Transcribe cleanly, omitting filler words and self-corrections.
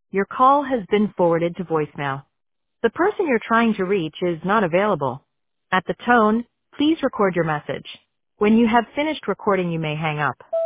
Your call has been forwarded to voicemail. The person you're trying to reach is not available. At the tone, please record your message. When you have finished recording, you may hang up.